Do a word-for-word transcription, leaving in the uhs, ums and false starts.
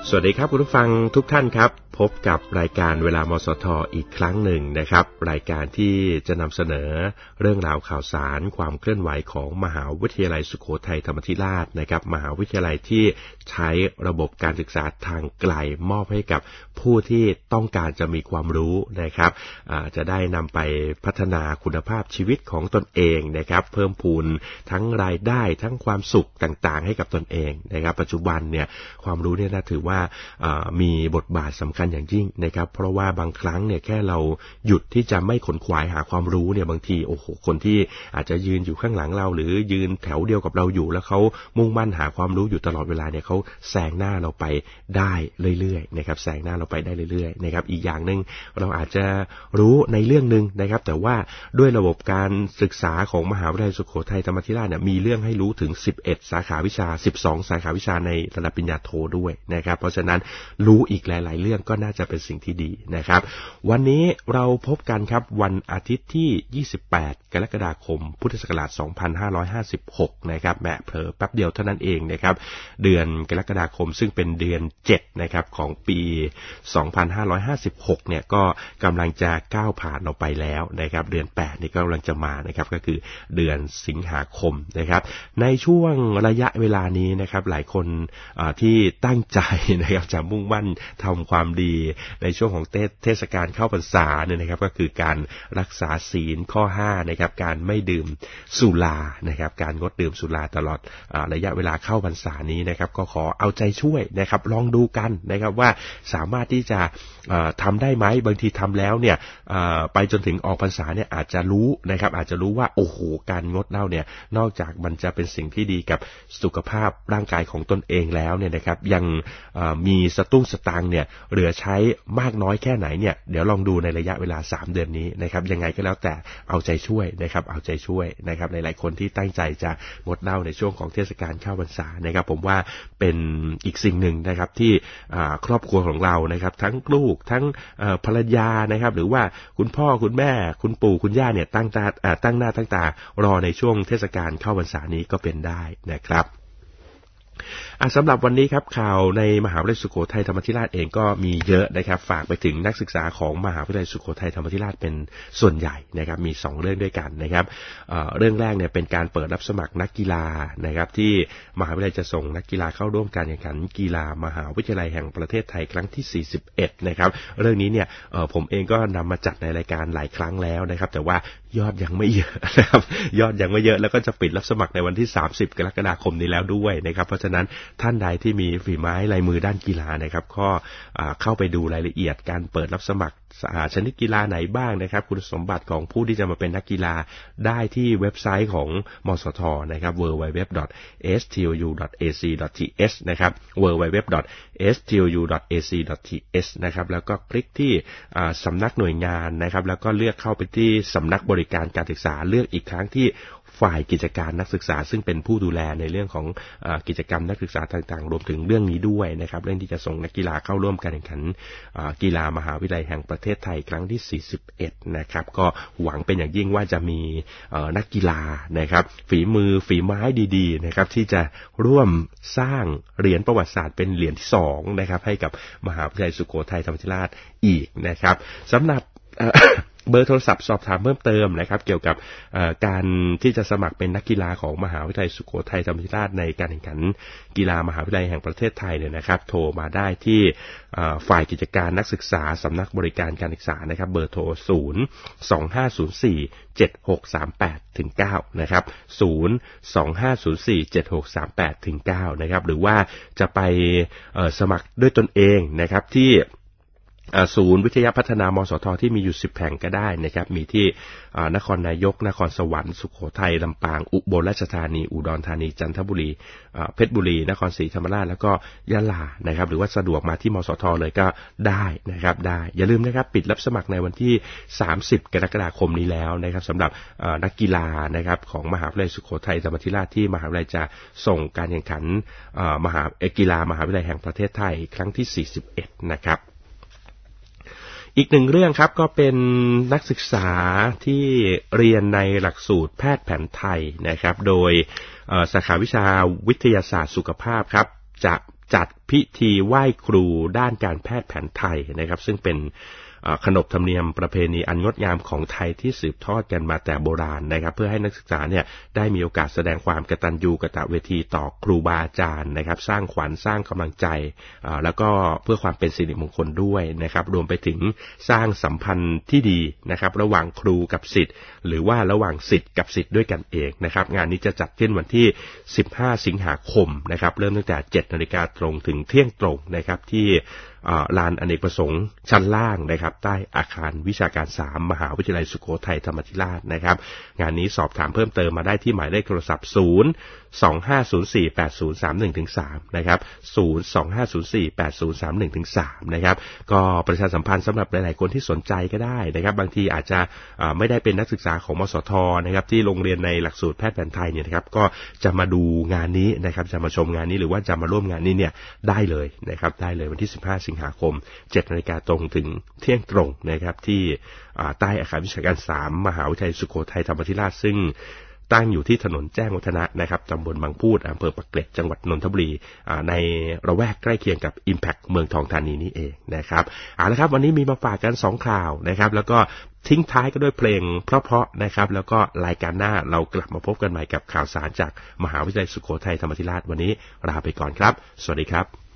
สวัสดีครับคุณผู้ฟังทุกท่านครับพบกับรายการเวลามสทอีกครั้งหนึ่งนะครับรายการที่จะนำเสนอเรื่องราวข่าวสารความเคลื่อนไหวของมหาวิทยาลัยสุโขทัยธรรมาธิราชนะครับมหาวิทยาลัยที่ใช้ระบบการศึกษาทางไกลมอบให้กับผู้ที่ต้องการจะมีความรู้นะครับจะได้นำไปพัฒนาคุณภาพชีวิตของตนเองนะครับเพิ่มพูนทั้งรายได้ทั้งความสุขต่างๆให้กับตนเองนะครับปัจจุบันเนี่ยความรู้เนี่ยน่าถือว่ามีบทบาทสำคัญอย่างยิ่งนะครับเพราะว่าบางครั้งเนี่ยแค่เราหยุดที่จะไม่ขนขวายหาความรู้เนี่ยบางทีโอ้โหคนที่อาจจะยืนอยู่ข้างหลังเราหรือยืนแถวเดียวกับเราอยู่แล้วเขามุ่งมั่นหาความรู้อยู่ตลอดเวลาเนี่ยเขาแซงหน้าเราไปได้เรื่อยๆนะครับแซงหน้าเราไปได้เรื่อยๆนะครับอีกอย่างนึงเราอาจจะรู้ในเรื่องนึงนะครับแต่ว่าด้วยระบบการศึกษาของมหาวิทยาลัยสุโขทัยธรรมาธิราชเนี่ยมีเรื่องให้รู้ถึงสิบเอ็ดสาขาวิชาสิบสองสาขาวิชาในระดับปริญญาโทด้วยนะครับเพราะฉะนั้นรู้อีกหลายๆเรื่องก็น่าจะเป็นสิ่งที่ดีนะครับวันนี้เราพบกันครับวันอาทิตย์ที่ยี่สิบแปดกรกฎาคมพุทธศักราชสองพันห้าร้อยห้าสิบหกนะครับแหมเผลอแป๊บเดียวเท่านั้นเองนะครับเดือนกรกฎาคมซึ่งเป็นเดือนเจ็ดนะครับของปีสองพันห้าร้อยห้าสิบหกเนี่ยก็กำลังจะก้าวผ่านออกไปแล้วนะครับเดือนแปดนี่ก็กำลังจะมานะครับก็คือเดือนสิงหาคมนะครับในช่วงระยะเวลานี้นะครับหลายคนที่ตั้งใจนะครับจะมุ่งมั่นทำความดีในช่วงของเทศกาลเข้าพรรษาเนี่ยนะครับก็คือการรักษาศีลข้อห้านะครับการไม่ดื่มสุรานะครับการงดดื่มสุราตลอดระยะเวลาเข้าพรรษานี้นะครับก็ขอเอาใจช่วยนะครับลองดูกันนะครับว่าสามารถที่จะทำได้ไหมบางทีทำแล้วเนี่ยไปจนถึงออกพรรษาเนี่ยอาจจะรู้นะครับอาจจะรู้ว่าโอ้โหการงดเหล้าเนี่ยนอกจากมันจะเป็นสิ่งที่ดีกับสุขภาพร่างกายของตนเองแล้วเนี่ยนะครับยังมีสตุ้งสตางค์เนี่ยเหลือใช้มากน้อยแค่ไหนเนี่ยเดี๋ยวลองดูในระยะเวลาสามเดือนนี้นะครับยังไงก็แล้วแต่เอาใจช่วยนะครับเอาใจช่วยนะครับหลายๆคนที่ตั้งใจจะงดเหล้าในช่วงของเทศกาลเข้าพรรษานะครับผมว่าเป็นอีกสิ่งหนึ่งนะครับที่ครอบครัวของเรานะครับทั้งลูกทั้งภรรยานะครับหรือว่าคุณพ่อคุณแม่คุณปู่คุณย่าเนี่ยตั้งตาตั้งหน้าตั้งตารอในช่วงเทศกาลเข้าพรรษานี้ก็เป็นได้นะครับสำหรับวันนี้ครับข่าวในมหาวิทยาลัยสุโขทัยธรรมาธิราชเองก็มีเยอะนะครับฝากไปถึงนักศึกษาของมหาวิทยาลัยสุโขทัยธรรมาธิราชเป็นส่วนใหญ่นะครับมีสองเรื่องด้วยกันนะครับ เอ่อ เรื่องแรกเนี่ยเป็นการเปิดรับสมัครนักกีฬานะครับที่มหาวิทยาลัยจะส่งนักกีฬาเข้าร่วมการแข่งขันกีฬามหาวิทยาลัยแห่งประเทศไทยครั้งที่สี่สิบเอ็ดนะครับเรื่องนี้เนี่ยเอ่อผมเองก็นำมาจัดในรายการหลายครั้งแล้วนะครับแต่ว่ายอดยังไม่เยอะนะครับยอดยังไม่เยอะแล้วก็จะปิดรับสมัครในวันที่สามสิบกรกฎาคมนี้แล้วด้วยนะครับเพราะฉะนั้นท่านใดที่มีฝีไม้ลายมือด้านกีฬานะครับก็เข้าไปดูรายละเอียดการเปิดรับสมัครชนิดกีฬาไหนบ้างนะครับคุณสมบัติของผู้ที่จะมาเป็นนักกีฬาได้ที่เว็บไซต์ของมสทนะครับ ดับเบิลยู ดับเบิลยู ดับเบิลยู ดอท เอส ที โอ ยู ดอท เอ ซี ดอท ที เอส นะครับ ดับเบิลยู ดับเบิลยู ดับเบิลยู ดอท เอส ที โอ ยู ดอท เอ ซี ดอท ที เอส นะครับแล้วก็คลิกที่สำนักหน่วยงานนะครับแล้วก็เลือกเข้าไปที่สำนักบริการการศึกษาเลือกอีกครั้งที่ฝ่ายกิจการนักศึกษาซึ่งเป็นผู้ดูแลในเรื่องของเอ่อกิจกรรมนักศึกษาต่างๆรวมถึงเรื่องนี้ด้วยนะครับเรื่องที่จะส่งนักกีฬาเข้าร่วมการแข่งขันกีฬามหาวิทยาลัยแห่งประเทศไทยครั้งที่สี่สิบเอ็ดนะครับก็หวังเป็นอย่างยิ่งว่าจะมีนักกีฬานะครับฝีมือฝีไม้ดีๆนะครับที่จะร่วมสร้างเหรียญประวัติศาสตร์เป็นเหรียญที่สองนะครับให้กับมหาวิทยาลัยสุโขทัยธรรมาธิราชอีกนะครับสำหรับเบอร์โทรศัพท์สอบถามเพิ่มเติมนะครับเกี่ยวกับการที่จะสมัครเป็นนักกีฬาของมหาวิทยาลัยสุโขทัยธรรมาธิราชในการแข่งขันกีฬามหาวิทยาลัยแห่งประเทศไทยเนี่ยนะครับโทรมาได้ที่ฝ่ายกิจการนักศึกษาสำนักบริการการศึกษานะครับเบอร์โทรศูนย์ สอง ห้า ศูนย์ สี่ เจ็ด หก สาม แปด ถึง เก้านะครับศูนย์ สอง ห้า ศูนย์ สี่ เจ็ด หก สาม แปด ถึง เก้านะครับหรือว่าจะไปสมัครด้วยตนเองนะครับที่ศูนย์วิทยาพัฒนามสทที่มีอยู่สิบแห่งก็ได้นะครับมีที่นครนายกนครสวรรค์สุโขทัยลำปางอุบลราชธานีอุดรธานีจันทบุรีเพชรบุรีนครศรีธรรมราชแล้วก็ยะลานะครับหรือว่าสะดวกมาที่มสทเลยก็ได้นะครับได้อย่าลืมนะครับปิดรับสมัครในวันที่สามสิบกรกฎาคมนี้แล้วนะครับสำหรับนักกีฬานะครับของมหาวิทยาลัยสุโขทัยธรรมาธิราชที่มหาวิทยาลัยจะส่งการแข่งขันมหากีฬามหาวิทยาลัยแห่งประเทศไทยครั้งที่สี่สิบเอ็ดนะครับอีกหนึ่งเรื่องครับก็เป็นนักศึกษาที่เรียนในหลักสูตรแพทย์แผนไทยนะครับโดยสาขาวิชาวิทยาศาสตร์สุขภาพครับจะจัดพิธีไหว้ครูด้านการแพทย์แผนไทยนะครับซึ่งเป็นขนบธรรมเนียมประเพณีอันงดงามของไทยที่สืบทอดกันมาแต่โบราณนะครับเพื่อให้นักศึกษาเนี่ยได้มีโอกาสแสดงความกตัญญูกตเวทีต่อครูบาอาจารย์นะครับสร้างขวัญสร้างกำลังใจแล้วก็เพื่อความเป็นสิริมงคลด้วยนะครับรวมไปถึงสร้างสัมพันธ์ที่ดีนะครับระหว่างครูกับศิษย์หรือว่าระหว่างศิษย์กับศิษย์ด้วยกันเองนะครับงานนี้จะจัดขึ้นวันที่สิบห้าสิงหาคมนะครับเริ่มตั้งแต่ เจ็ดนาฬิกา ตรงถึงเที่ยงตรงนะครับที่ลานอเนกประสงค์ชั้นล่างนะครับใต้อาคารวิชาการสามมหาวิทยาลัยสุโขทัยธรรมาธิราชนะครับงานนี้สอบถามเพิ่มเติมมาได้ที่หมายเลขโทรศัพท์ศูนย์ สอง ห้า ศูนย์ สี่ แปด ศูนย์ สาม หนึ่ง ถึง สามนะครับศูนย์ สอง ห้า ศูนย์ สี่ แปด ศูนย์ สาม หนึ่ง ถึง สามนะครับก็ประชาสัมพันธ์สำหรับหลายๆคนที่สนใจก็ได้นะครับบางทีอาจจะไม่ได้เป็นนักศึกษาของมสทนะครับที่โรงเรียนในหลักสูตรแพทย์แผนไทยเนี่ยนะครับก็จะมาดูงานนี้นะครับจะมาชมงานนี้หรือว่าจะมาร่วมงานนี้เนี่ยได้เลยนะครับได้เลยวันที่สิบห้าสิงหาคม เจ็ดนาฬิกา ตรงถึงเที่ยงตรงนะครับที่ใต้อาคารวิชาการสามมหาวิทยาลัยสุโขทัยธรรมาธิราชซึ่งตั้งอยู่ที่ถนนแจ้งวัฒนะนะครับตำบลบางพูดอำเภอปากเกร็ดจังหวัดนนทบุรีในระแวกใกล้เคียงกับ Impact เมืองทองธานีนี่เองนะครับเอาละครับวันนี้มีมาฝากกันสองข่าวนะครับแล้วก็ทิ้งท้ายก็ด้วยเพลงเพราะๆนะครับแล้วก็รายการหน้าเรากลับมาพบกันใหม่กับข่าวสารจากมหาวิทยาลัยสุโขทัยธรรมาธิราชวันนี้ลาไปก่อนครับสวัสดีครับ